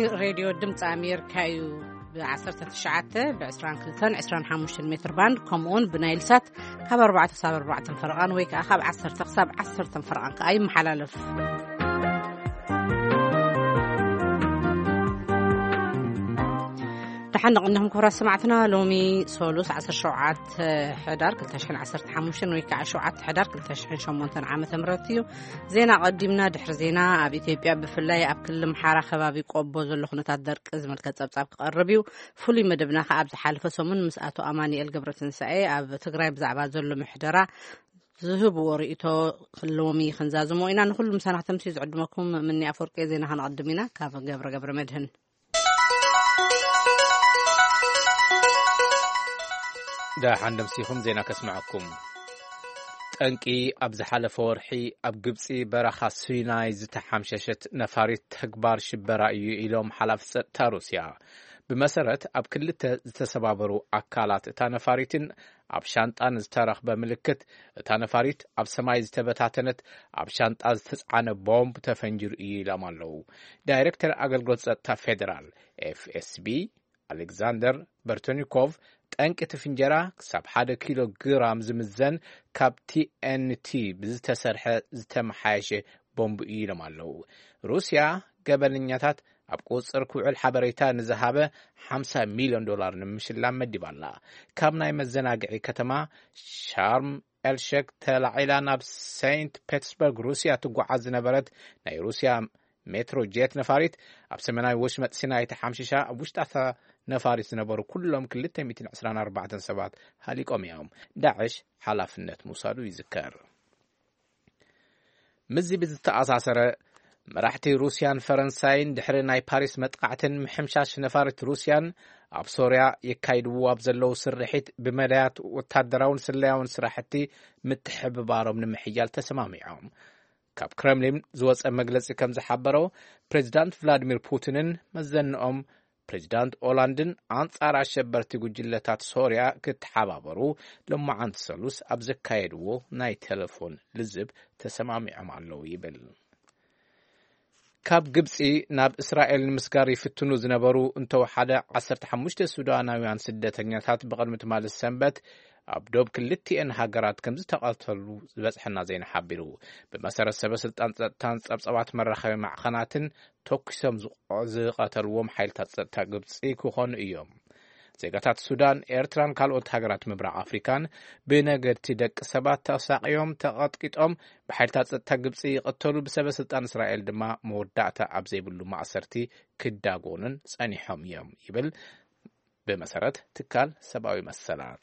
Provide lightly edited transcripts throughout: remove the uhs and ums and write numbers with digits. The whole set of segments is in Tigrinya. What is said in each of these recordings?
راديو دمت أمريكايو بعصرة الشعاتة ب22 25 متر باند كومون بنايلسات خبر 4 فرقان ويك أخاب 10 فرقان كأي محلالف تحنق إنهم كورا سمعتنا لومي سولوس 10 شعات حدار كلتشحن 15 ويكع شعات حدار كلتشحن شمونتن عامة مرتيو زينا قدمنا دحر زينا أبي إثيوبيا بفلاي أب كل محارة خبابي قبو زلو خنطات درك إزمل كتاب قربيو فولي مدبنا أب حالفة سمون مسأتو أماني القبرة تنسعي أب تقرأي بزعبات زلو محدرة ذهب ورئيتو لومي خنزازمو إنا نخل مسانح تمسيز عدمكم مني أفوركي زينا هنقدمنا كاف قبر مدهن دا عندم سيخم زينا كسمعكم تنكي أبز حلف ورحي أب قبسي برخا سيناي زتحمششت نفاريت تكبار شبرائي إلوم حلف ستا روسيا بمسارت أب كل تسبابرو أكالات تانفاريتن أب شانطان زتارخ بملكت تانفاريت أب سماي زتبتاتنت أب شانطان تسعان بومب تفنجر إيلامالو دايركتر أغلقوت ستا فيدرال FSB ألكساندر برتونيكوف تنك تفنجرا كسب 1 كيلو جرام زمزن كاب TNT بزتسرح زتمحايشه بومب إيلامالو روسيا قبلنياتات أبقوا صركوا الحبريتا نزهابه $50 مليون نمشلام مدبالا كابناي مزناقعي كتما شارم الشيك تلعيلا ناب سينت بيترسبرغ روسيا تقعز نبرد ناي روسيا مترو جيت نفاريت أبسمناي وشمت سيناي تحمششا أبوشتاثا نفاريت نبرو كلهم كلتا 224 سبات هاليكم يوم داعش حلافنت موسادو يذكر مزي بزتأساسر مراحتي روسيان فرنساين دحر ناي باريس متقعتن محمشاش نفارت روسيان أب سوريا يكايدو أبزلو سرحيت بملايات وتادراون سلايون سراحتي متحب بارو من محيال تسماميعهم كاب كرملين زوز مجلس كم زحبرو بريزيدنت فلاديمير بوتين مزنهم بريزيدنت أولاندن أنصار عشبرتي جلتات سوريا كتحابرو لما عند سلوس أبزكايدو ناي تلفون لزب تسماميعهم علو يبل كاب قبسي ناب إسرائيل مسكاري في التنوز نبرو انتو حدا 15 سوداناويان سدتنياتات بقدمة مال السنبت أبدوب كلتي إن هاجرات كم زتقاتلوا بزحنا زين حبيرو بمسار السبسلطان تانس أبصبات مرة مع خناتن توكسم زقاتلوهم حيل تقبسي كوخون إيوم زيغاتات السودان إيرتران كالوت هاجرات مبرع أفريكان بنجر تدك سبات تساقيهم تقاطقيتهم بحيل تقبسي قتلوا بسبب سلطان إسرائيل دما مودعتا أبزي بلو معسرتي كداغونن سانيحهم يوم يبل بمسارات تكال سباوي مسالات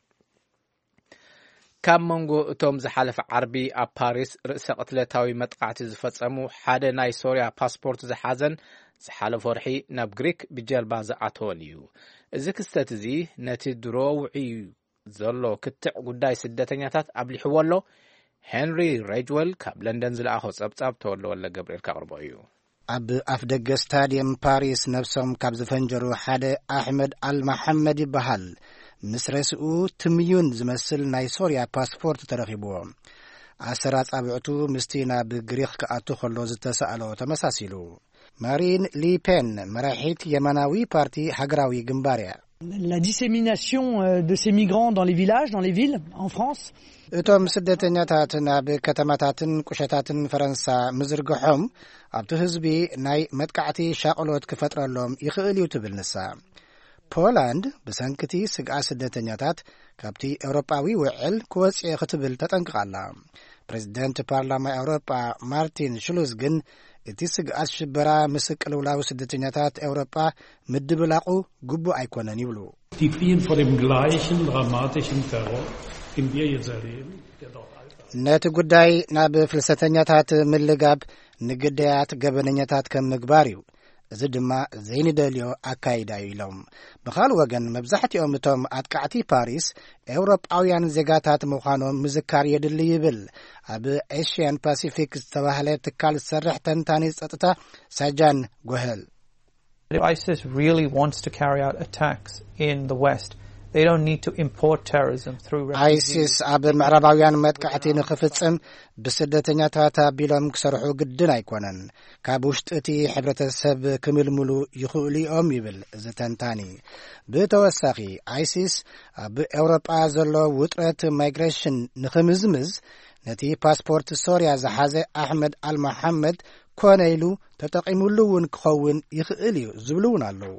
كم منغو اتوم زحالف عربي اب باريس رئيس قتلتاوي مطقعتي زفصمو حدا ناي سوريا باسبورت زحازن زحالف ورحي ناب غريك بجلبا زعتونيو እዚ ክስተት እዚ ነቲ ድሮውዒ ዘሎ ክትዕ ጉዳይ ስደተኛታት ኣብሊሕዎ ኣሎ ሄንሪ ሬጅዌል ካብ ለንደን ዝለኣኾ ጸብጻብ ተወልደ ወለ ገብርኤል ካቅርቦ እዩ ኣብ ኣፍደገ ስታዲየም ፓሪስ ነፍሶም ካብ ዝፈንጀሩ ሓደ ኣሕመድ አልመሐመድ ይበሃል ምስ ርእሱ ትምዩን ዝመስል ናይ ሶርያ ፓስፖርት ተረኺብዎ ኣሰራጻብዕቱ ምስቲ ናብ ግሪክ ከኣቱ ከሎ ዝተሰኣሎ ተመሳሲሉ ማሪን ሊፔን መራሒት የመናዊ ፓርቲ ሃገራዊ ግንባርያ La dissémination de ces migrants dans les villages, dans les villes, en France. እቶም ስደተኛታት ናብ ከተማታትን ቁሸታትን ፈረንሳ ምዝርግሖም ኣብቲ ህዝቢ ናይ መጥቃዕቲ ሻቅሎት ክፈጥረሎም ይኽእል እዩ ትብል ንሳ ፖላንድ ብሰንክቲ ስግኣ ስደተኛታት ካብቲ ኤውሮጳዊ ውዕል ክወፅእ ክትብል ተጠንቅቃላ ፕሬዝደንት ፓርላማ ኤውሮጳ ማርቲን ሹሉዝ ግን እቲ ስግኣት ሽበራ ምስ ቅልውላዊ ስደተኛታት ኤውሮጳ ምድብላቁ ግቡእ ኣይኮነን ይብሉ Die fliehen vor dem gleichen dramatischen Terror, den wir jetzt erleben. ነቲ ጉዳይ ናብ ፍልሰተኛታት ምልጋብ ንግዳያት ገበነኛታት ከም ምግባር እዩ እዚ ድማ ዘይንደልዮ ኣካይዳ ኢሎም ብኻልእ ወገን መብዛሕትኦም እቶም ኣጥቃዕቲ ፓሪስ ኤውሮጳውያን ዜጋታት ምዃኖም ምዝካር የድሊ ይብል ኣብ ኤሽያን ፓሲፊክ ዝተባህለ ትካል ዝሰርሕ ተንታኒ ጸጥታ ሳጃን ጎሄል ISIS really wants to carry out attacks in the West They don't need to import terrorism through ISIS ኣብ ምዕራባውያን መጥቃዕቲ ንኽፍጽም ብስደተኛታት ኣቢሎም ክሰርሑ ግድን ኣይኮነን ካብ ውሽጢ እቲ ሕብረተሰብ ክምልምሉ ይኽእሉ እዮም ይብል እዚ ተንታኒ ብተወሳኺ ISIS ኣብ ኤውሮጳ ዘሎ ውጥረት ማይግሬሽን ንኽምዝምዝ ነቲ ፓስፖርት ሶርያ ዝሓዘ ኣሕመድ አልመሐመድ ኮነ ኢሉ ተጠቒሙሉ እውን ክኸውን ይኽእል እዩ ዝብሉ እውን ኣለዉ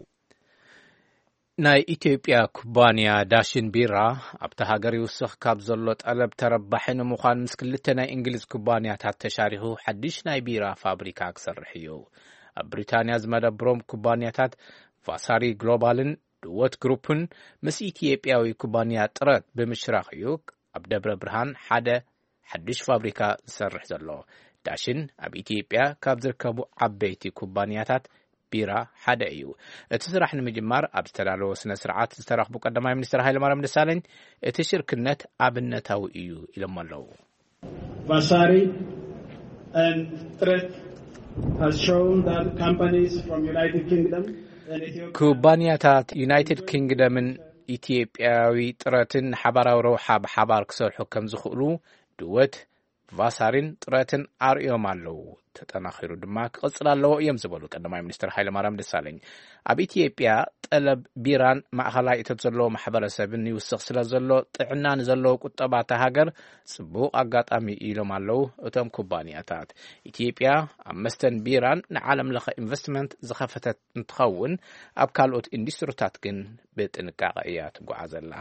ናይ ኢትዮጵያ ኩባንያ ዳሽን ቢራ ኣብታ ሃገር ይውስኽ ካብ ዘሎ ጠለብ ተረባሒ ንምዃን ምስ ክልተ ናይ እንግሊዝ ኩባንያታት ተሻሪሑ ሓድሽ ናይ ቢራ ፋብሪካ ክሰርሕ እዩ ኣብ ብሪታንያ ዝመደብሮም ኩባንያታት ቫሳሪ ግሎባልን ድወት ግሩፕን ምስ ኢትዮጵያዊ ኩባንያ ጥረት ብምሽራኽ እዩ ኣብ ደብረ ብርሃን ሓደ ሓድሽ ፋብሪካ ዝሰርሕ ዘሎ ዳሽን ኣብ ኢትዮጵያ ካብ ዝርከቡ ዓበይቲ ኩባንያታት ቢራ ሓደ እዩ እቲ ስራሕ ንምጅማር ኣብ ዝተዳለወ ስነ ስርዓት ዝተረኽቡ ቀዳማይ ሚኒስትር ሃይለማርያም ደሳለኝ እቲ ሽርክነት ኣብነታዊ እዩ ኢሎም ኣለዉ Vasari and Threat has shown that companies from United Kingdom and Ethiopia ኩባንያታት ዩናይትድ ኪንግደምን ኢትዮጵያዊ ጥረትን ሓባራዊ ረብሓ ብሓባር ክሰርሑ ከም ዝኽእሉ ድወት ቫሳሪን ጥረትን ኣርእዮም ኣለዉ ተጠናኺሩ ድማ ክቕፅል ኣለዎ እዮም ዝበሉ ቀዳማይ ሚኒስትር ሃይለማርያም ደሳለኝ ኣብ ኢትዮጵያ ጠለብ ቢራን ማእኸላይ እቶት ዘለዎ ማሕበረሰብን ይውስኽ ስለ ዘሎ ጥዕና ንዘለዎ ቁጠባታ ሃገር ጽቡቕ ኣጋጣሚ ኢሎም ኣለዉ እቶም ኩባንያታት ኢትዮጵያ ኣብ መስተን ቢራን ንዓለም ለኸ ኢንቨስትመንት ዝኸፈተት እንትኸውን ኣብ ካልኦት ኢንዱስትሪታት ግን ብጥንቃቐ እያ ትጓዓዘላ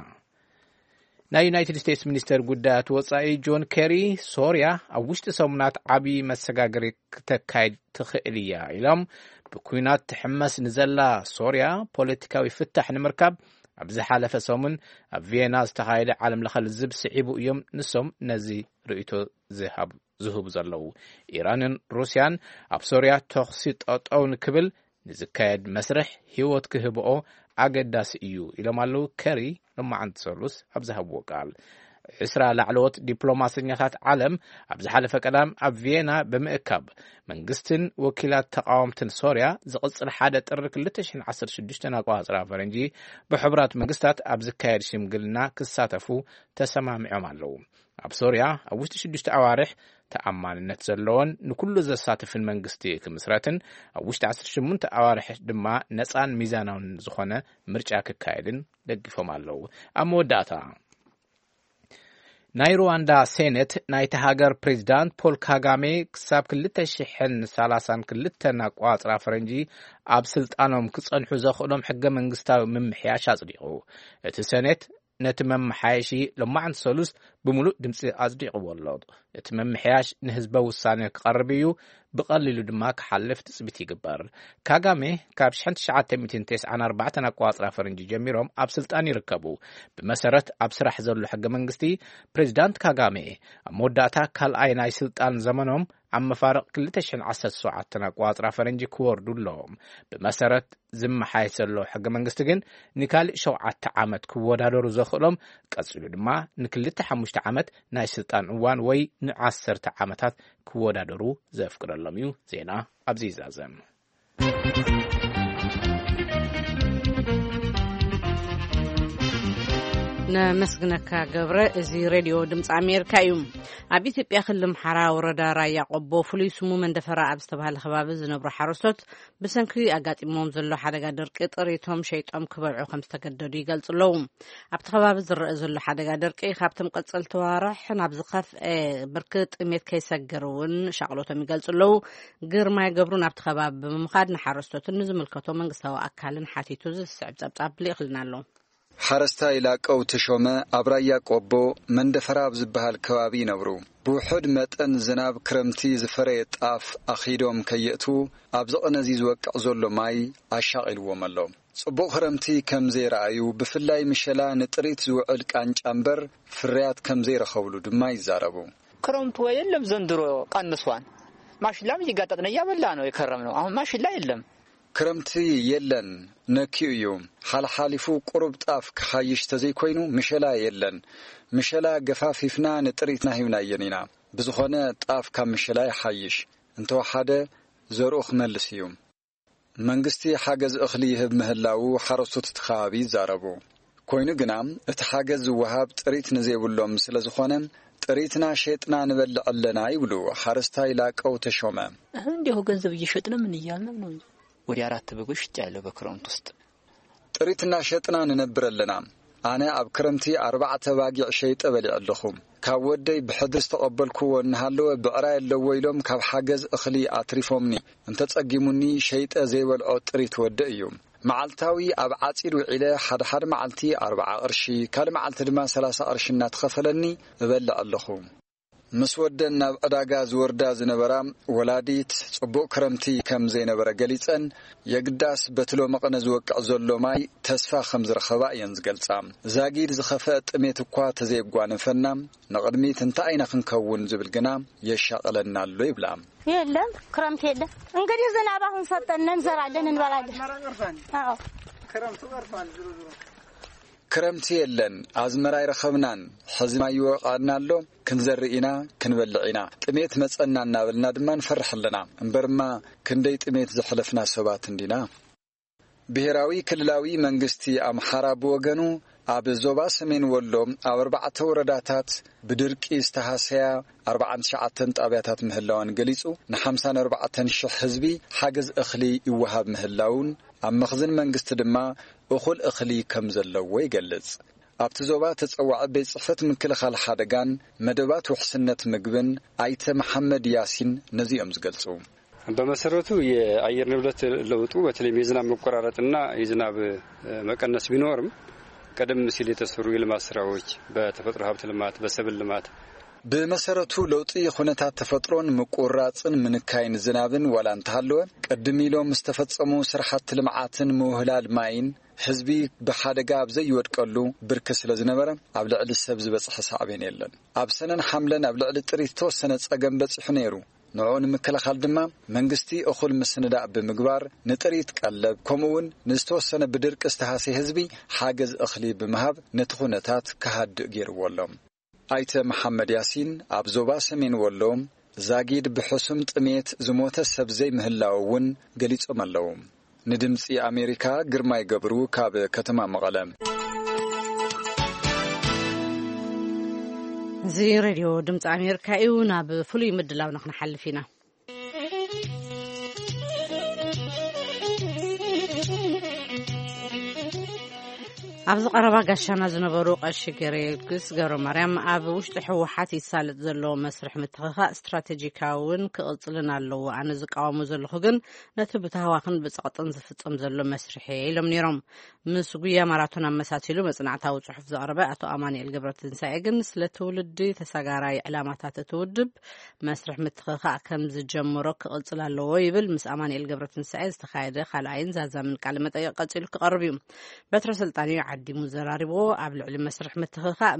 ናይ ዩናይትድ ስቴትስ ሚኒስተር ጉዳያት ወጻኢ ጆን ኬሪ ሶርያ ኣብ ውሽጢ ሰሙናት ዓብዪ መሰጋገሪ ክተካይድ ትኽእል እያ ኢሎም ብኩናት ትሕመስ ንዘላ ሶርያ ፖለቲካዊ ፍታሕ ንምርካብ ኣብ ዝሓለፈ ሰሙን ኣብ ቪየና ዝተኻየደ ዓለም ለኸ ልዝብ ስዒቡ እዮም ንሶም ነዚ ርእይቶ ዝህቡ ዘለዉ ኢራንን ሩስያን ኣብ ሶርያ ተኽሲ ጠጠው ንክብል ንዝካየድ መስርሕ ህይወት ክህብኦ ኣገዳሲ እዩ ኢሎም ኣለዉ ከሪ لمعنت سولوس أبزها بوقال عسرة لعلوت دبلوماسيات عالم أبزها لفكلام أب فيينا بمأكب من قستن وكيلات تقاومتن سوريا زقص الحادث الرك لتشن عصر شدشتنا قاصرة فرنجي بحبرات مقستات أبزكاير شمقلنا كساتفو تسمع معمالو أب سوريا أوشت شدشت أوارح تأمان نتزلون نكل زسات في المنقستي كمسراتن أوشت عصر شمونت أوارح دما نسان ميزانون زخونة مرجعك كايدن دقفهم اللو أمو داتا ናይ ሩዋንዳ ሴኔት ናይ ተሃገር ፕሬዝዳንት ፖል ካጋሜ ክሳብ 2032 ኣቋፅራ ፈረንጂ ኣብ ስልጣኖም ክጸንሑ ዘኽእሎም ሕገ መንግስታዊ ምምሕያሽ ኣጽዲቑ እቲ ሴኔት ነቲ መምሕያሽ ለማዓንቲ ሰሉስ ብምሉእ ድምፂ ኣጽዲቕዎ ኣሎ እቲ መምሕያሽ ንህዝበ ውሳነ ክቐርብ እዩ ብቐሊሉ ድማ ክሓልፍ ትጽቢት ይግበር ካጋሜ ካብ 1994 ኣቋፅራ ፈረንጂ ጀሚሮም ኣብ ስልጣን ይርከቡ ብመሰረት ኣብ ስራሕ ዘሎ ሕገ መንግስቲ ፕሬዝዳንት ካጋሜ ኣብ መወዳእታ ካልኣይ ናይ ስልጣን ዘመኖም ኣብ መፋረቕ 2017 ኣቋፅራ ፈረንጂ ክወርዱ ኣለዎም ብመሰረት ዝመሓየሽ ዘሎ ሕገ መንግስቲ ግን ንካልእ 7 ዓመት ክወዳደሩ ዘኽእሎም ቀፂሉ ድማ ን25 ዓመት ናይ ስልጣን እዋን ወይ ን10 ዓመታት ክወዳደሩ ዘፍቅደሎም እዩ ዜና ኣብዚ ይዛዘም ነመስግነካ ገብረ እዚ ሬድዮ ድምፂ ኣሜሪካ እዩ ኣብ ኢትዮጵያ ክልል ኣምሓራ ወረዳ ራያ ቆቦ ፍሉይ ስሙ መንደፈራ ኣብ ዝተባሃለ ከባቢ ዝነብሩ ሓረስቶት ብሰንኪ ኣጋጢሞም ዘሎ ሓደጋ ደርቂ ጥሪቶም ሸይጦም ክበልዑ ከም ዝተገደዱ ይገልጹ ኣለዉ ኣብቲ ከባቢ ዝረአ ዘሎ ሓደጋ ደርቂ ካብቶም ቀጸልቲ ዋርሕ ናብ ዝኸፍአ ብርክት ጥሜት ከይሰገር እውን ሻቅሎቶም ይገልጹ ኣለዉ ግርማይ ገብሩ ናብቲ ከባቢ ብምኻድ ንሓረስቶትን ንዝምልከቶ መንግስታዊ ኣካልን ሓቲቱ ዝስዕብ ጸብጻብ ልእኽልና ኣሎ ሓረስታይ ላቀው ተሾመ ኣብ ራያ ቆቦ መንደፈራ ዝበሃል ከባቢ ይነብሩ ብውሑድ መጠን ዝናብ ክረምቲ ዝፈረየ ጣፍ ኣኺዶም ከየእቱ ኣብ ዝቕነዚ ዝወቅዕ ዘሎ ማይ ኣሻቒልዎም ኣሎ ጽቡቕ ክረምቲ ከም ዘይረኣዩ ብፍላይ ምሸላ ንጥሪት ዝውዕል ቃንጫ እምበር ፍርያት ከም ዘይረኸብሉ ድማ ይዛረቡ ክረምቱ የለም ዘንድሮ ቀንሷን ማሽላም ይጋጠጥነ ያበላ ነው የከረምነው አሁን ማሽላ የለም ክረምቲ የለን ነኪዩ ሓልሓሊፉ ቁሩብ ጣፍ ክሓይሽ ተዘይኮይኑ ምሸላ የለን ምሸላ ገፋፊፍና ንጥሪትና ሂብና የኒና ብዝኾነ ጣፍ ካብ ምሸላ ይሓይሽ እንተወሓደ ዘርኡ ክመልስ እዩ መንግስቲ ሓገዝ እኽሊ ይህብ ምህላው ሓረስቶት ተኻቢ ይዛረቡ ኮይኑ ግና እቲ ሓገዝ ዝወሃብ ጥሪት ንዘይብሎም ስለ ዝኾነ ጥሪትና ሸጥና ንበልዕ ኣለና ይብሉ ሓረስታይ ላቀው ተሾመ። እንዲሁ ገንዘብ እየሸጥነ ምን እያልና ነው ወዲ 4 በጎች ጫለ በክረምት ውስጥ ጥሪትና ሸጥና ንነብር ኣለና። ኣነ ኣብ ክረምቲ 4 ባጊዕ ሸይጠ በልዕ ኣለኹ። ካብ ወደይ ብሕድር ተቐበልኩዎ እንሃለወ ብዕራይ ኣለዎ ኢሎም ካብ ሓገዝ እኽሊ ኣትሪፎምኒ እንተጸጊሙኒ ሸይጠ ዘይበልዖ ጥሪት ወደ እዩ። መዓልታዊ ኣብ ዓጺድ ውዒለ ሓደ መዓልቲ 40 ቅርሺ ካል መዓልቲ ድማ 30 ቅርሺ እናተኸፈለኒ እበልዕ ኣለኹ። ምስ ወደን ናብ ዕዳጋ ዝወርዳ ዝነበራ ወላዲት ጽቡቕ ክረምቲ ከም ዘይነበረ ገሊጸን የግዳስ በትሎ መቐነ ዝወቅዕ ዘሎ ማይ ተስፋ ከም ዝረኸባ እየን ዝገልጻ። ዛጊድ ዝኸፈአ ጥሜት እኳ ተዘይጓንፈና ንቕድሚት እንታይ አይና ክንከውን ዝብል ግና የሻቐለና ኣሎ ይብላ። የለም ክረምት የለም እንግዲህ ዝናብ አሁን ሰጠን እንዘራለን እንበላለን። አዎ ክረምቱ ቀርቷል። ክረምቲ የለን አዝመራ ይረኸብናን ሕዝማ ይወቃናሎ ክንዘርኢና ክንበልዒና ጥሜት መጸና እናበልና ድማ ንፈርሕልና እምበርማ ክንደይ ጥሜት ዘሕለፍና ሰባት እንዲና። ብሔራዊ ክልላዊ መንግስቲ አምሓራ ብወገኑ ኣብ ዞባ ሰሜን ወሎ ኣብ 4 ወረዳታት ብድርቂ ዝተሃሰያ 49 ጣብያታት ምህላውን ገሊጹ ን54,000 ህዝቢ ሓገዝ እኽሊ ይወሃብ ምህላውን ኣብ መኽዝን መንግስቲ ድማ እኹል እኽሊ ከም ዘለዎ ይገልጽ። ኣብቲ ዞባ ተጸዋዕ ቤት ጽሕፈት ምክልኻል ሓደጋን መደባት ውሕስነት ምግብን ኣይተ መሐመድ ያሲን ነዚኦም ዝገልጹ። በመሰረቱ የአየር ንብረት ለውጡ በተለይ የዝናብ መቆራረጥና የዝናብ መቀነስ ቢኖርም ቀደም ሲል የተሰሩ የልማት ስራዎች በተፈጥሮ ሀብት ልማት በሰብል ልማት በመሰረቱ ለውጥ የኹነታት ተፈጥሮን መቆራጽን ምንካይን ዝናብን ወላንታለወ ቀድሚሎም መስተፈጸሙ ስራሕት ልማዓትን መውህላል ማይን ህዝቢ በሓደጋ ኣብዘይ ይወድቀሉ ብርክ ስለ ዝነበረ ኣብ ልዕሊ ሰብ ዝበጽሐ ሳዕቤን የለን። ኣብ ሰነን ሓምለን ኣብ ልዕሊ ጥሪት ተወሰነ ጸገም በጽሑ ነይሩ። ንዑን ምክልኻል ድማ መንግስቲ እኹል ምስንዳእ ብምግባር ንጥሪት ቀለብ ከምኡውን ንዝተወሰነ ብድርቂ ዝተሃሰ ህዝቢ ሓገዝ እኽሊ ብምሃብ ነቲ ኹነታት ከሃድእ ገይርዎሎም። ኣይተ መሐመድ ያሲን ኣብ ዞባ ሰሜን ወሎ ዛጊድ ብሕሱም ጥሜት ዝሞተ ሰብ ዘይ ምህላውን ገሊጾም ኣለዉ። ንድምፂ ኣሜሪካ ግርማይ ገብሩ ካብ ከተማ መቐለ። እዚ ሬድዮ ድምፂ ኣሜሪካ እዩ። ናብ ፍሉይ ምድላው ንኽንሓልፍ ኢና። ኣብዚ ቀረባ ጋሻና ዝነበሩ ቀሺ ገረግስ ገብረ ማርያም ኣብ ውሽጢ ሕወሓት ይሳለጥ ዘሎ መስርሕ ምትኽኻእ ስትራቴጂካውን ክቕጽልን ኣለዎ። ኣነ ዝቃወሙ ዘለኹ ግን ነቲ ብተሃዋኽን ብጸቕጥን ዝፍጸም ዘሎ መስርሕ ኢሎም ነይሮም። ምስ ጉያ ማራቶን ኣመሳሲሉ መጽናዕታዊ ጽሑፍ ዘቕረበ ኣቶ ኣማኒኤል ገብረትንሳኤ ግን ስለ ትውልዲ ተሰጋራይ ዕላማታት እቲ ውድብ መስርሕ ምትኽኻእ ከም ዝጀምሮ ክቕጽል ኣለዎ ይብል። ምስ ኣማኒኤል ገብረትንሳኤ ዝተኻየደ ካልኣይን ዛዛምን ቃለ መጠይቅ ቀጺሉ ክቐርብ እዩ። በትረ ስልጣን ዓዲሙ ዘራሪቦ ኣብ ልዕሊ መስርሕ ምትኽኻእ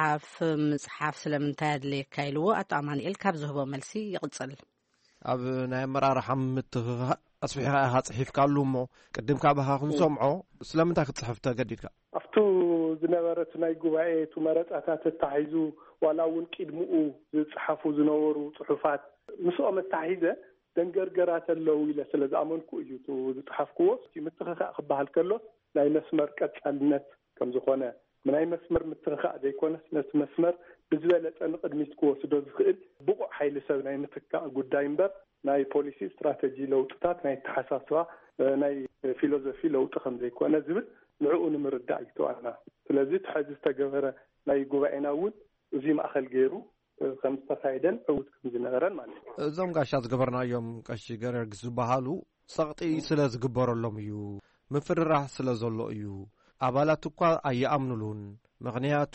መጽሓፍ ስለምንታይ ኣድለየካ ኢልዎ ኣቶ ኣማኒኤል ካብ ዝህቦ መልሲ ይቕጽል። ኣብ ናይ ኣመራርሓ ምትኽኻእ ኣስፊሕኻ ኢኻ ጽሒፍካሉ እሞ ቅድም ካብኻ ክንሰምዖ ስለምንታይ ክትጽሕፍ ተገዲድካ? ኣብቱ ዝነበረት ናይ ጉባኤ ቱ መረፃታት ተታሒዙ ዋላ እውን ቅድምኡ ዝጽሓፉ ዝነበሩ ጽሑፋት ምስኦም ተታሒዘ ደንገርገራት ኣለዉ ኢለ ስለ ዝኣመንኩ እዩ ቱ ዝጽሓፍክዎ። ምትኽኻእ ክበሃል ከሎ ናይ መስመር ቀጻልነት ከም ዝኾነ ናይ መስመር ምትኽኻእ ዘይኮነስ ነቲ መስመር ብዝበለጠ ንቅድሚት ክወስዶ ዝኽእል ብቑዕ ሓይሊ ሰብ ናይ ምትካእ ጉዳይ እምበር ናይ ፖሊሲ ስትራቴጂ ለውጥታት ናይ ተሓሳስባ ናይ ፊሎዞፊ ለውጢ ከም ዘይኮነ ዝብል ንዕኡ ንምርዳእ ይተዋና። ስለዚ ትሕዚ ዝተገበረ ናይ ጉባኤና እውን እዚ ማእኸል ገይሩ ከም ዝተካየደን ዕውት ከም ዝነበረን ማለት እዩ። እዞም ጋሻ ዝገበርናዮም ቀሺ ገረግስ ዝበሃሉ ሰቕጢ ስለ ዝግበረሎም እዩ፣ ምፍርራሕ ስለ ዘሎ እዩ። ኣባላት እኳ ኣየኣምኑሉን። ምክንያቱ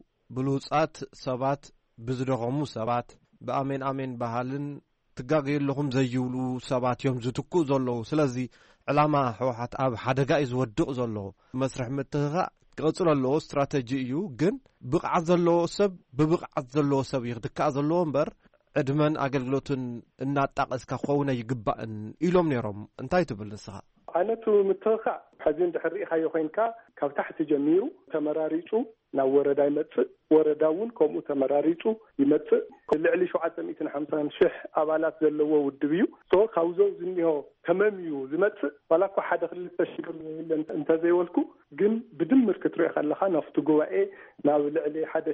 ብሉጻት ሰባት ብዝደኸሙ ሰባት ብኣሜን ኣሜን ባህልን ትጋገየለኹም ዘይብሉ ሰባት እዮም ዝትኩእ ዘለዉ። ስለዚ ዕላማ ሕወሓት ኣብ ሓደጋ እዩ ዝወድቕ ዘሎ። መስርሕ ምትኽኻእ ክቕጽል ኣለዎ፣ ስትራቴጂ እዩ። ግን ብቕዓት ዘለዎ ሰብ ብብቕዓት ዘለዎ ሰብ ይኽትካእ ዘለዎ እምበር ዕድመን ኣገልግሎትን እናጣቐስካ ክኸውን ይግባእን ኢሎም ነይሮም። እንታይ ትብል ንስኻ? ዓይነቱ ምትኽኻእ ሕዚ እንድሕር ሪኢኻዮ ኮይንካ ካብ ታሕቲ ጀሚሩ ተመራሪፁ ናብ ወረዳ ይመጽእ ወረዳውን ከምኡ ተመራሪጹ ይመጽእ ልዕሊ 750,000 ኣባላት ዘለዎ ውድብ እዩ ካብዞ ዝኒሆ ከመምዩ ዝመጽእ ዋላኳ ሓደ ክልተ ሽግር እንተዘይወልኩ ግን ብድምር ክትሪኦ ከለኻ ናብቲ ጉባኤ ናብ ልዕሊ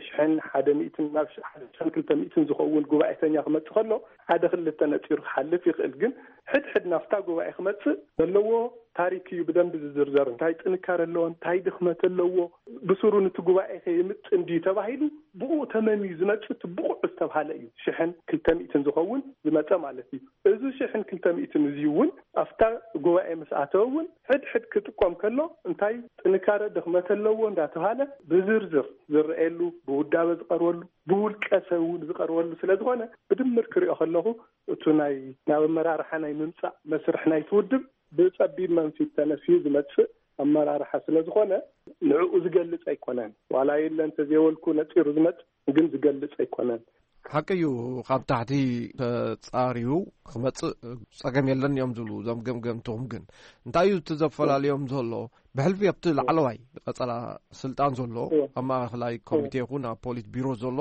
1,100 ናብ 1,200 ዝኸውን ጉባኤተኛ ክመጽእ ከሎ ሓደ ክልተ ነፂሩ ክሓልፍ ይኽእል ግን ሕድሕድ ናፍታ ጉባኤ ክመጽእ ዘለዎ ታሪክ እዩ ብደንብ ዝዝርዘር እንታይ ጥንካረ ኣለዎ እንታይ ድኽመት ኣለዎ ብስሩ ነቲ ጉባኤ ከይምጥን ዲ ተባሂሉ ብኡ ተመምዩ ዝመጽእ ብቑዕ ዝተባሃለ እዩ 1,200 ዝኸውን ዝመጸ ማለት እዩ እዚ 1,200 እዚ እውን ኣፍታ ጉባኤ መስኣተውን ሕድሕድ ክጥቆም ከሎ እንታይ ጥንካረ ድኽመት ኣለዎ እንዳተባሃለ ብዝርዝር ዝርአየሉ ብውዳበ ዝቀርበሉ ብውልቀ ሰብ እውን ዝቀርበሉ ስለዝኾነ ብድምር ክሪኦ ከለኹ እቲ ናይ ናብ ኣመራርሓ ናይ ምምጻእ መስርሕ ናይ ትውድብ ብጸቢብ መንፊት ተነፊዩ ዝመጽእ ኣመራርሓ ስለዝኾነ ንዕኡ ዝገልጽ ኣይኮነን ዋላ የለ እንተዘይወልኩ ነፂሩ ዝመጽእ ግን ዝገልጽ ኣይኮነን ሓቂዩ ካብ ታሕቲ ተጻሪዩ ክመጽእ ጸገም የለን እዮም ዝብሉ ዞም ገምገምትኹም ግን እንታይ እዩ ተዘፈላለዮም ዘሎ ብሕልፊ ኣብቲ ላዕለዋይ ቀጸላ ስልጣን ዘሎ ኣብ ማእኸላይ ኮሚቴ ይኹን ኣብ ፖሊት ቢሮ ዘሎ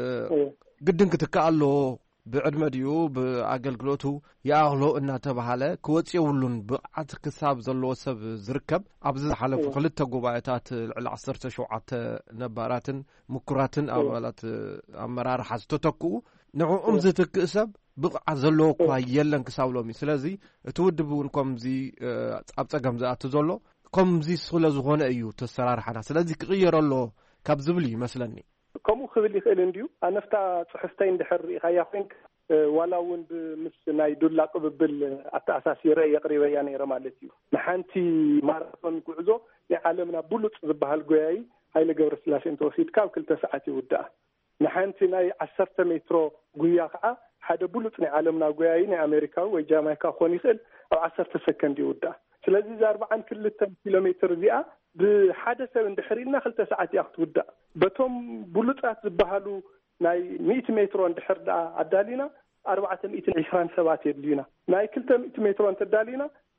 ግድን ክትከኣል ኣለዎ ብዕድመ ድዩ ብኣገልግሎቱ ይኣኽሎ እናተባሃለ ክወጽእ የብሉን ብቕዓት ክሳብ ዘለዎ ሰብ ዝርከብ ኣብዚ ዝሓለፉ ክልተ ጉባኤታት ልዕሊ 17 ነባራትን ምኩራትን ኣባላት ኣመራርሓ ዝተተክኡ ንዕኦም ዝትክእ ሰብ ብቕዓት ዘለዎ እኳ የለን ክሳብሎም እዩ ስለዚ እቲ ውድብ እውን ከምዚ ኣብ ጸገም ዝኣቱ ዘሎ ከምዚ ስለ ዝኾነ እዩ ተሰራርሓና ስለዚ ክቕየር ኣሎ ካብ ዝብል ይመስለኒ ከምኡ ክብል ይኽእል እንድዩ ኣነፍታ ጽሕፍተይ እንድሕር ሪኢኻያ ኮይንክ ዋላ እውን ብምስ ናይ ዱላ ቅብብል ኣተኣሳሲረ የቕሪበያ ነይረ ማለት እዩ ንሓንቲ ማራቶን ጉዕዞ ናይ ዓለምና ብሉፅ ዝበሃል ጎያይ ሃይለ ገብረስላሴ እንተወሲድካ ኣብ 2 ሰዓት ይውዳእ ንሓንቲ ናይ 10 ሜትሮ ጉያ ከዓ ሓደ ብሉፅ ናይ ዓለምና ጎያይ ናይ ኣሜሪካዊ ወይ ጃማይካ ክኾን ይኽእል ኣብ 10 ሰከንድ ይውዳእ ስለዚ 42 ኪሎ ሜትር እዚኣ ብሓደ ሰብ እንድሕር ኢልና 2 ሰዓት እያ ክትውዳእ በቶም ብሉፃት ዝበሃሉ ናይ 100 ሜትሮ እንድሕር ደኣ ኣዳሊና 420 ሰባት የድሊና ናይ 200 ሜትሮ እንተዳሊና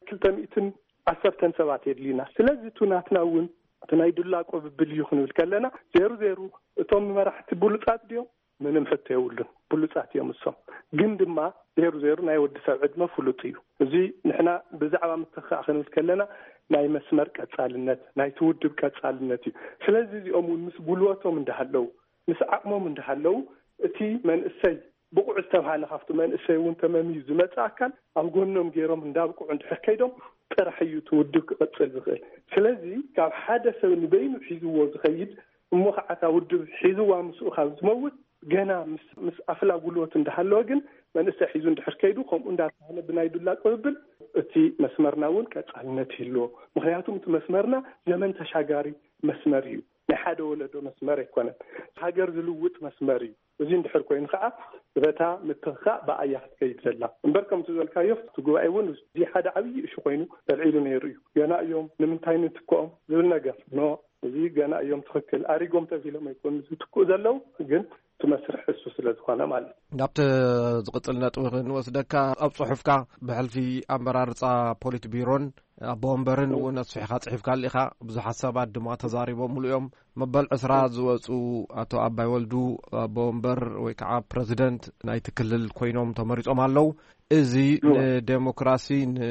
210 ሰባት የድሊና ስለዚ ቱናትና እውን ናይ ዱላ ቅብብል እዩ ክንብል ከለና 0-0 እቶም መራሕቲ ብሉፃት ድዮም ምንም ሕቶ የብሉን ብሉፃት እዮም እሶም ግን ድማ 0-0 ናይ ወዲ ሰብ ዕድመ ፍሉጥ እዩ እዚ ንሕና ብዛዕባ ምትኽኻእ ክንብል ከለና ናይ መስመር ቀጻልነት ናይ ትውድብ ቀጻልነት እዩ ስለዚ እዚኦም እውን ምስ ጉልበቶም እንዳሃለው ምስ ዓቕሞም እንዳሃለው እቲ መንእሰይ ብቑዕ ዝተባሃለ ካብቲ መንእሰይ እውን ተመምዩ ዝመጽእ ኣካል ኣብ ጎኖም ገይሮም እንዳብቁዕ እንድሕር ከይዶም ጥራሕ እዩ ትውድብ ክቕጽል ዝኽእል ስለዚ ካብ ሓደ ሰብ ንበይኑ ሒዝዎ ዝኸይድ እሞ ከዓ ውድብ ሒዝዋ ምስኡ ካብ ዝመውት ገና ምስ ኣፍላ ጉልበት እንዳሃለወ ግን መንእሰይ ሒዙ እንድሕር ከይዱ ከምኡ እንዳተባሃለ ብናይ ዱላ ቅብብል እቲ መስመርና እውን ቀጻልነት ይህልዎ ምክንያቱም እቲ መስመርና ዘመን ተሻጋሪ መስመር እዩ ናይ ሓደ ወለዶ መስመር ኣይኮነን ሃገር ዝልውጥ መስመር እዩ እዚ እንድሕር ኮይኑ ከዓ በታ ምትኽኻእ ብኣያ ክትከይድ ዘላ እምበር ከምቲ ዝበልካዮ እቲ ጉባኤ እውን እዚ ሓደ ዓብዪ እሹ ኮይኑ ተልዒሉ ነይሩ እዩ ገና እዮም ንምንታይ ንትክኦም ዝብል ነገር ኖ እዚ ገና እዮም ትኽክል ኣሪጎም ተፊሎም ኣይኮኑ ዝትክኡ ዘለው ግን ትመስርሕ እሱ ስለ ዝኾነ ማለት ናብቲ ዝቕፅል ነጥቢ ክንወስደካ ኣብ ጽሑፍካ ብሕልፊ ኣመራርፃ ፖሊት ቢሮን ኣቦ ወንበርን እውን ኣስፊሕካ ጽሒፍካ ኣለኢኻ ብዙሓት ሰባት ድማ ተዛሪቦም ሙሉ እዮም መበል 20 ዝወፁ ኣቶ ኣባይ ወልዱ ኣቦ ወንበር ወይ ከዓ ፕረዚደንት ናይቲ ክልል ኮይኖም ተመሪፆም ኣለው እዚ ንዴሞክራሲ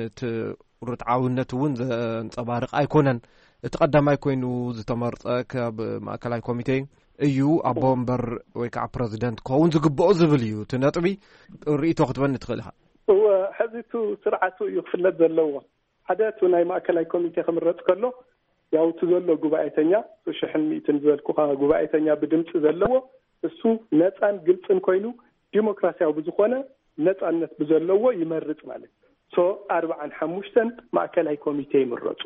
ንትርትዓውነት እውን ዘንፀባርቕ ኣይኮነን እቲ ቀዳማይ ኮይኑ ዝተመርፀ ካብ ማእከላይ ኮሚቴ እዩ ኣቦ ወንበር ወይ ከዓ ፕረዚደንት ክኸውን ዝግብኦ ዝብል እዩ እቲ ነጥቢ ርእይቶ ክትበኒ ትኽእል ኢኻ ሕዚቱ ስርዓቱ እዩ ክፍለጥ ዘለዎ ሓደ እቲ ናይ ማእከላይ ኮሚቴ ክምረፅ ከሎ ያው እቲ ዘሎ ጉባኤተኛ 100 ዝበልኩ ጉባኤተኛ ብድምፂ ዘለዎ እሱ ነፃን ግልፅን ኮይኑ ዲሞክራሲያዊ ብዝኾነ ነፃነት ብዘለዎ ይመርፅ ማለት ሶ 45 ማእከላይ ኮሚቴ ይምረፁ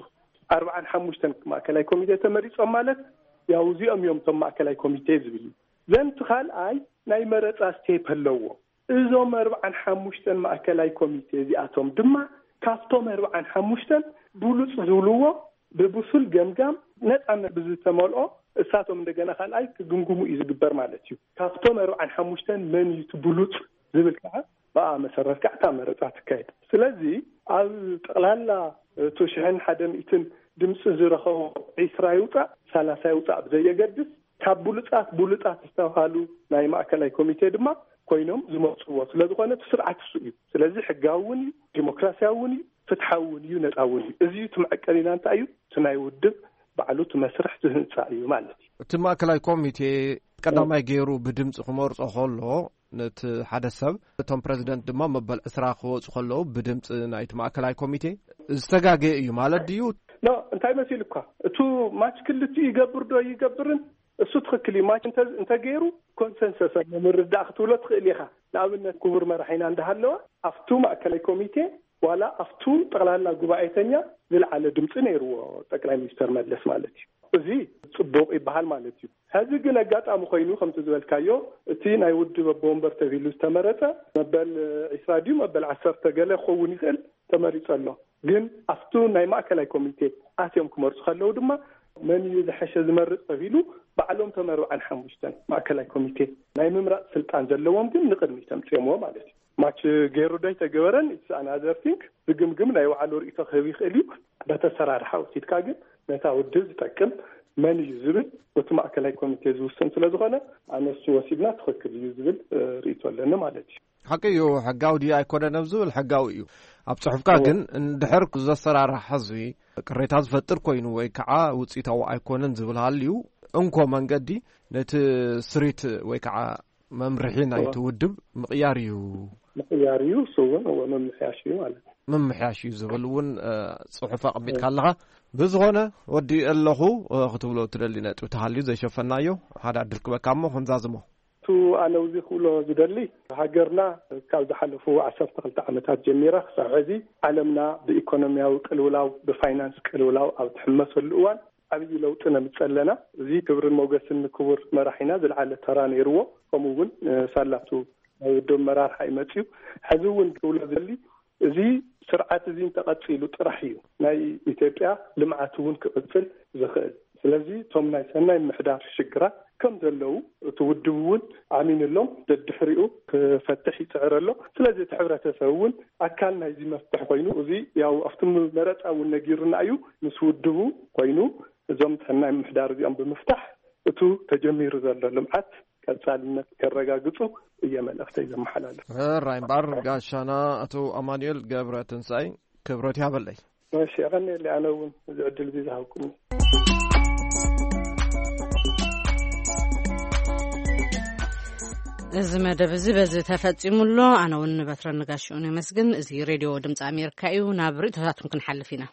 45 ማእከላይ ኮሚቴ ተመሪፆም ማለት ያው እዚኦም እዮም ቶም ማእከላይ ኮሚቴ ዝብል ዘንት ካልኣይ ናይ መረፃ ስቴፕ ኣለዎ እዞም 45 ማእከላይ ኮሚቴ እዚኣቶም ድማ ካብቶም 45 ብሉፅ ዝብልዎ ብብሱል ገምጋም ነፃነት ብዝተመልኦ እሳቶም እንደገና ካልኣይ ክግምግሙ እዩ ዝግበር ማለት እዩ ካብቶም 45 መን እዩ ብሉፅ ዝብል ከዓ በኣ መሰረት ካዕታ መረፃ ትካየድ ስለዚ ኣብ ጠቕላላ 100 ድምፂ ዝረኸቦ 20 ይውፃእ 30 ይውፃእ ብዘየገድስ ካብ ብሉጣት ዝተባሃሉ ናይ ማእከላይ ኮሚቴ ድማ ኮይኖም ዝመጽዎ ስለዝኾነ ስርዓት እሱ እዩ። ስለዚ ሕጋውን እዩ፣ ዲሞክራሲያውን እዩ፣ ፍትሓውን እዩ፣ ነፃውን እዩ። እዚ ትመዐቀሊና እንታይ እዩ? ትናይ ውድብ ባዕሉ ትመስርሕ ዝህንፃ እዩ ማለት እዩ። እቲ ማእከላይ ኮሚቴ ቀዳማይ ገይሩ ብድምፂ ክመርጾ ከሎ ነቲ ሓደ ሰብ እቶም ፕሬዚደንት ድማ መበል 20 ክወፁ ከለዉ ብድምፂ ናይቲ ማእከላይ ኮሚቴ ዝተጋገየ እዩ ማለት ድዩ? ኖ እንታይ መሲል እኳ እቱ ማች ክልቲኡ ይገብር ዶ ይገብርን እሱ ትክክል እዩ። ማች እንተገይሩ ኮንሰንሰስ ምርዳእ ክትብሎ ትኽእል ኢኻ። ንኣብነት ክቡር መራሒና እንዳሃለዋ ኣፍቱ ማእከላይ ኮሚቴ ዋላ ኣፍቱ ጠቅላላ ጉባኤተኛ ዝለዓለ ድምፂ ነይርዎ ጠቅላይ ሚኒስተር መለስ ማለት እዩ። እዚ ጽቡቕ ይበሃል ማለት እዩ። ሕዚ ግን ኣጋጣሚ ኮይኑ ከምቲ ዝበልካዮ እቲ ናይ ውድብ ቦምበር ተቢሉ ዝተመረፀ መበል 20 ድዩ መበል 10 ገለ ክኸውን ይኽእል ተመሪጹ ኣሎ። ግን ኣፍቱ ናይ ማእከላይ ኮሚቴ ኣትዮም ክመርፁ ከለዉ ድማ መን እዩ ዝሐሸ ዝመርፅ ተቢሉ ባዕሎም ተመርዖን 5 ማእከላይ ኮሚቴ ናይ ምምራፅ ስልጣን ዘለዎም ግን ንቅድሚ ተምፅዮምዎ ማለት እዩ። ማች ገይሩ ዶይ ተገበረን ኢትስ ኣናዘር ቲንክ ዝግምግም ናይ ባዕሉ ርእይቶ ክህብ ይኽእል እዩ። በተሰራርሓ ወሲድካ ግን ነታ ውድብ ዝጠቅም መን እዩ ዝብል እቲ ማእከላይ ኮሚቴ ዝውስን ስለዝኾነ ኣነሱ ወሲድና ትኽክል እዩ ዝብል ርእይቶ ኣለና ማለት እዩ። ሓቂ እዩ። ሕጋዊ ድዩ ኣይኮነን ዝብል ሕጋዊ እዩ። ኣብ ጽሑፍካ ግን እንድሕር ዘሰራርሓ ህዝቢ ቅሬታ ዝፈጥር ኮይኑ ወይ ከዓ ውፅኢታዊ ኣይኮነን ዝብል ሃልዩ እንኮ መንገዲ ነቲ ስሪት ወይ ከዓ መምርሒ ናይቲ ውድብ ምቕያር እዩ እሱውን መምሕያሽ እዩ ማለት እዩ። መምሕያሽ እዩ ዝብል እውን ጽሑፍ ኣቐሚጥካ ኣለኻ። ብዝኾነ ወዲ ኣለኹ ክትብሎ ትደሊ ነጥቢ ተሃልዩ ዘይሸፈናዮ ሓደ ኣድርክበካ እሞ ክንዛዝሞ ኣነ ውዚ ክብሎ ዝደሊ ሃገርና ካብ ዝሓለፉ 12 ዓመታት ጀሚራ ክሳብ ሕዚ ዓለምና ብኢኮኖሚያዊ ቅልውላው ብፋይናንስ ቅልውላው ኣብ ትሕመሰሉ እዋን ዓብዪ ለውጢ ነምፅእ ኣለና። እዚ ክብርን ሞገስን ክቡር መራሒና ዝለዓለ ተራ ነይርዎ። ከምኡ እውን ሳላቱ ናይ ውድብ መራርሓ ይመፅዩ። ሕዚ እውን ክብሎ ዝደሊ እዚ ስርዓት እዚ እንተቐፂሉ ጥራሕ እዩ ናይ ኢትዮጵያ ልምዓት እውን ክቕፅል ዝኽእል። ስለዚ እቶም ናይ ሰናይ ምሕዳር ሽግራት ከም ዘለዉ እቲ ውድብ እውን ኣሚንሎም ደድሕሪኡ ክፈትሕ ይፅዕር ኣሎ። ስለዚ እቲ ሕብረተሰብ እውን ኣካል ናይዚ መፍትሕ ኮይኑ እዚ ያው ኣብቲ መረፃ እውን ነጊርና እዩ ምስ ውድቡ ኮይኑ እዞም ሰናይ ምሕዳር እዚኦም ብምፍታሕ እቱ ተጀሚሩ ዘሎ ልምዓት ቀጻልነት ከረጋግጹ እየ መልእኽተይ ዘመሓላለፍ። ራይ እምበር ጋሻና ኣቶ ኣማኑኤል ገብረ ትንሳኤ ክብረት ያበለይ። እሺ ኣቐኒለ ኣነ እውን እዚ ዕድል እዚ ዝሃብኩኒ እዚ መደብ እዚ በዚ ተፈጺሙሎ ኣነ እውን በትረ ነጋሽኡን ይመስግን። እዚ ሬድዮ ድምፂ ኣሜሪካ እዩ። ናብ ርእቶታቱን ክንሓልፍ ኢና።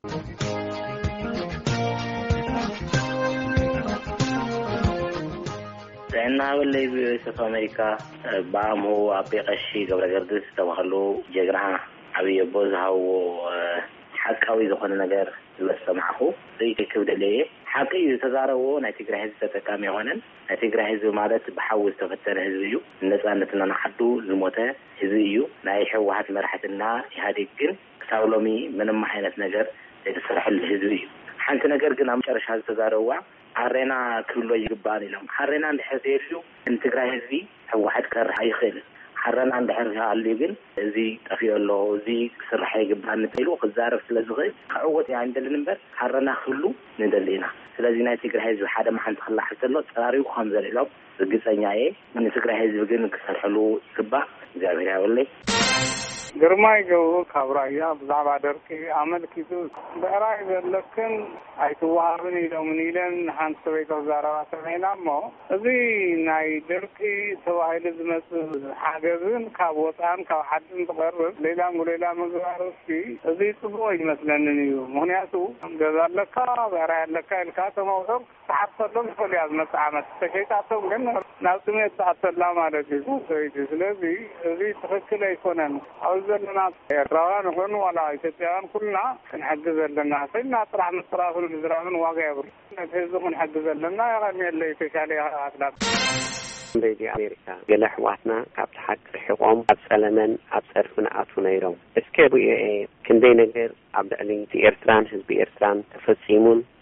ጥዕና ወለይ ብሰፍ ኣሜሪካ ብኣምሁ ኣቤ ቀሺ ገብረ ገርድስ ዝተባህሉ ጀግና ዓብዪ ኣቦ ዝሃብዎ ሓቃዊ ዝኾነ ነገር ዝሰማዕኹ ርእይተይ ክብደለየ ሓቂ እዩ ተዛረቦ ናይ ትግራይ ህዝቢ ተጠቃሚ የሆነን ናይ ትግራይ ህዝቢ ማለት ብሓዊ ዝተፈተነ ህዝቢ እዩ። ነፃነትና ናዓዱ ዝሞተ ህዝቢ እዩ። ናይ ሕወሓት መራሕትና ኢህአዴግ ግን ክሳብ ሎሚ ምንም ዓይነት ነገር ዘይተሰርሐሉ ህዝቢ እዩ። ሓንቲ ነገር ግን ኣብ መጨረሻ ዝተዛረብዋ ሓሬና ክብሎ ይግባን ኢሎም ሓሬና እንድሕር ዘይልዩ ንትግራይ ህዝቢ ሕወሓት ክሰርሕ ኣይኽእልን። ሓረና እንድሕር ሃልዩ ግን እዚ ጠፊኡ ኣሎ እዚ ክስራሕ ይግባን እንተኢሉ ክዛረብ ስለዝኽእል ክዕወት እያ እንደልን እምበር ሓረና ክህሉ ንደሊ ኢና። ስለዚ ናይ ትግራይ ህዝቢ ሓደ መሓንቲ ክላሓል ተሎ ፀራሪቡ ከም ዘልዕሎም ርግፀኛ እየ። ንትግራይ ህዝቢ ግን ክሰርሐሉ ይግባእ። እግዚአብሔር ያወለይ። ግርማይ ገብሩ ካብ ራያ ብዛዕባ ደርቂ ኣመልኪቱ ብዕራይ ዘለክን ኣይትወሃብን ኢሎም ኢለን ሓንቲ ሰበይቲ ዛረባ ሰሜና እሞ እዚ ናይ ደርቂ ተባሂሉ ዝመፅእ ሓገዝን ካብ ወፃን ካብ ሓድን ትቐርብ ሌላ ጉሌላ ምግባር እስኪ እዚ ፅቡቅ ይመስለንን እዩ። ምክንያቱ ገዛ ኣለካ ብዕራይ ኣለካ ኢልካ ተመውሶም ተሓሰሎም ይፈልያ ዝመፅእ ዓመት ተሸይጣቶም ግን ናብ ስሜት ተኣተላ ማለት እዩ ሰበይቲ። ስለዚ እዚ ትክክል ኣይኮነን። ዘለና ኤርትራውያን ይኹኑ ዋላ ኢትዮጵያውያን ኩልና ክንሕግዝ ኣለና። ሰይና ጥራሕ ምጥራፍን ምዝራብን ዋጋ የብሉ ነቲ ህዝቢ ክንሕግዝ ኣለና። ያቐኒየለ የተሻለ ኣክላት ሬድዮ ኣሜሪካ ገለ ኣሕዋትና ካብቲ ሓቂ ርሒቆም ኣብ ፀለመን ኣብ ፀርፍን ኣቱ ነይሮም። እስከ ቪኦኤ ክንደይ ነገር ኣብ ልዕሊ ኤርትራን ህዝቢ ኤርትራን ተፈፂሙን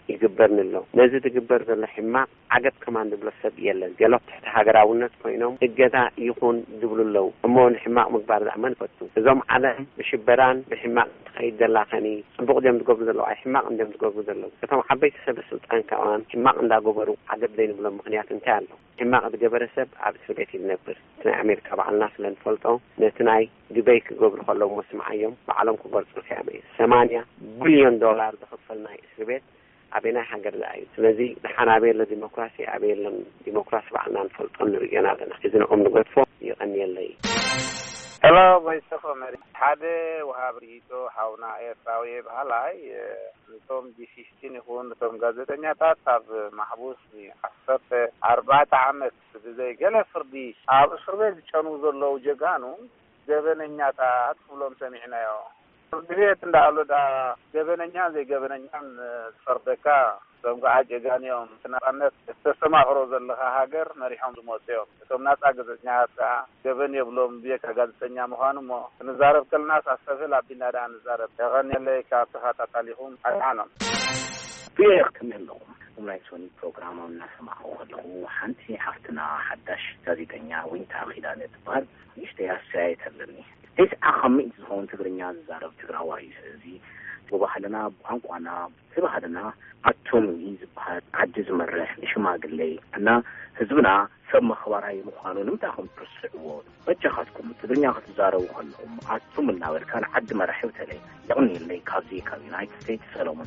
يجبرن له نزيد يجبر له حماق عقد كمان دبل السب يلا قالوا تحت حجراونات كوينهم الجدع يكون دبل له أمون حماق مقبار الأمان فتو زم على بشبران بحماق خيد الله خني بقدم تقبل له حماق عندهم تقبل له فهم حبيت سب السلطان كمان حماق عنده جبروا عقد بين بلا مقنيات انتهى حماق تجبر السب عبد سبيتي النبر تنا أمريكا بعض الناس اللي نفلتوا نتناي دبي قبل خلوا مسمعيهم بعلم كبر في 8 بليون دولار بخفلنا إسرائيل عبينا حجر لأي الذي نحن عبير الديمقراطية عبير الديمقراطية بعنا نفلطن رجعنا لنا إذن نقطفه يغني اللي Hello, voice of America. حدا وهابريتو حاونا إيرتاوي بهالاي نتوم دي 15 هون نتوم غازتنيا تاب محبوس عصرت 4 عامات زي جل فرديش عاب شربت كانوا زلوا جغانو جبننيا تا فلوم سمعنا يو بيت እንዳሉ ገበነኛ ገበነኛን ፈርደካ ዞም ጋጀጋኒዮም ተናራነት ተሰማህሮ ዘለኻ ሀገር መሪሖም ዝሞተዮም እቶም ናጻ ገዘኛታ ገበን የብሎም ቢካ ጋዜጠኛ መሆኑሞ ንዛረብ ከልናስ አሰፈል አቢናዳ ንዛረብ ተገነለ ካተኻታሊሁም አጣናም ቢርክምሎ ኡምራይሶኒ ፕሮግራሙን ናስማው ሆለው ሓንቲ ሓፍትና ሓዳሽ ጋዜጠኛ ወይንታ ኺዳነት ባር ይሽተያሳይተልኒ إيش أخميس هون تقرنيا زارب تقراوي زي وبحلنا بعنقنا سبحلنا أتومي زبحات عجز مرة إيش ما قل لي أنا حزبنا سب مخبراي مخانون متاهم تسعود بتشخصكم تقرنيا خد زارو خلهم أتومنا وركان عد مرة حوت لي يعني اللي كازي كيونايتد ستيتس سلام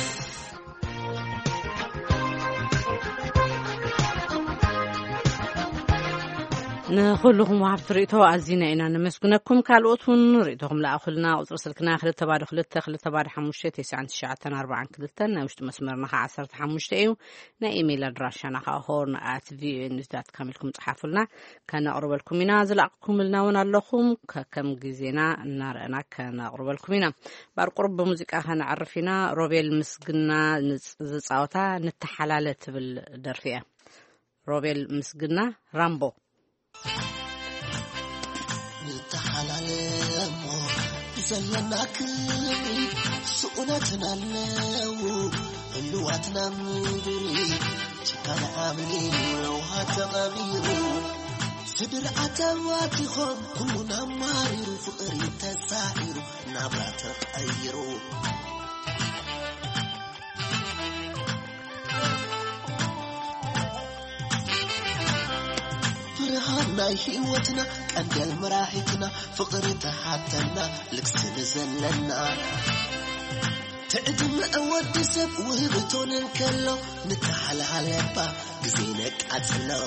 نخلهم وعبت ريتو عزينا إنا نمسكنكم كالوتون ريتهم لأخلنا أطر سلكنا خلت تبار خلت تبار حموشة 9 كلتنا وشت مسمرنا 10 حموشة إيو نا إيميل أدراشنا هورن @vnews.com لكم تحافلنا كان أقرب لكم ينازل أقكم لنا وناللخم كم جزينا نارنا كان أقرب لكم ينا بار قرب موسيقى هنعرفنا روبيل مسجنا زصاوتا نتحلالت بالدرفية روبيل مسجنا رامبو نتحلالمو زلنا كلي سؤنتنا لو اللواتنا مدري تكال عاملين لو هاتغبيرو فدر أتواتي خون كلنا ماريرو فقري تساعيرو نابات أيرو فرحنا هيوتنا قدل مراحتنا فقر تحتنا لكسن زلنا تعدم أود سب وهبتون الكلو نتحل على با قزينك أتلو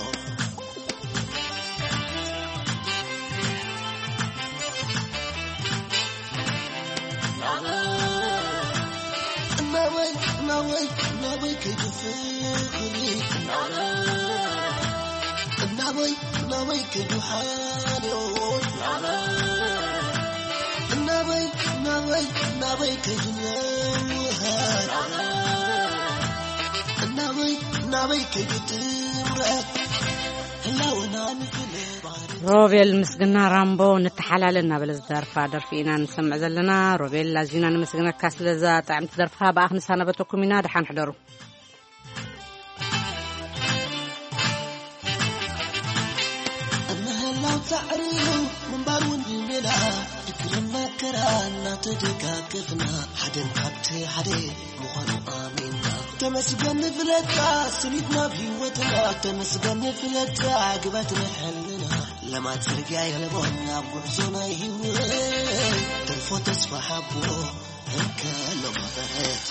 ناوي كدفخني ناوي كدحالون ناوي كدنيوهات ناوي كدتمرات روبيل مسجنا رامبو نتحلالنا بالزدرفة درفينا نسمع زلنا روبيل لازينا نمسجنا كاسلزا طعم تدرفها بآخر سنة بتوكمينا دحان حضروا تعريو من بارون بملا تكرمنا كرانا تدقاقفنا حدن حبتي حدي مخانو آمينا تمسجن فلتا سميتنا بهيوتنا تمسجن فلتا عقبتنا حلنا لما ترقع يلبونا بقعزونا يهوي تلفو تصفى حبو هنكا لما ضهيت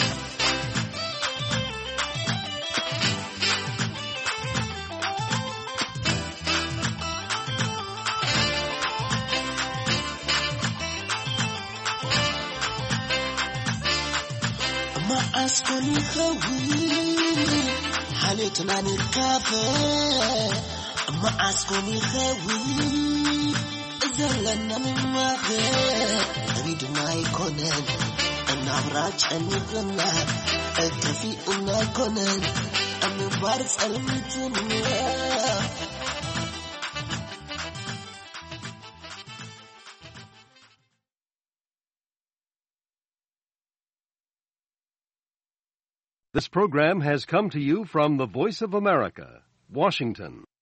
أسكن خوي حالتنا نتكافى أما أسكن خوي زلنا من ماخر أريدنا يكونن أنا براج أني قلنا أتفيقنا يكونن أنا بارس ألمتنا This program has come to you from the Voice of America, Washington.